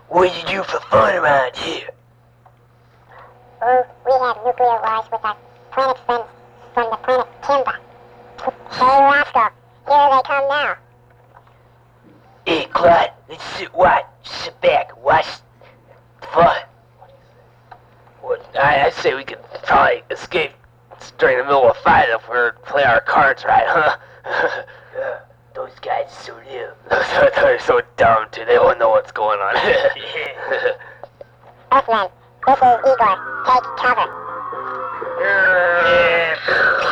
What do you do for fun around here? Oh, we have nuclear wars with our planet friends from the planet Kimba. Hey, Roscoe, here they come now. Hey, Clyde, let's sit back and watch the fun. I say we could probably escape during the middle of a fight if we're play our cards right, huh? Those guys are so new. They're so dumb, too. They don't know what's going on. Earthman, this is Igor. Take cover.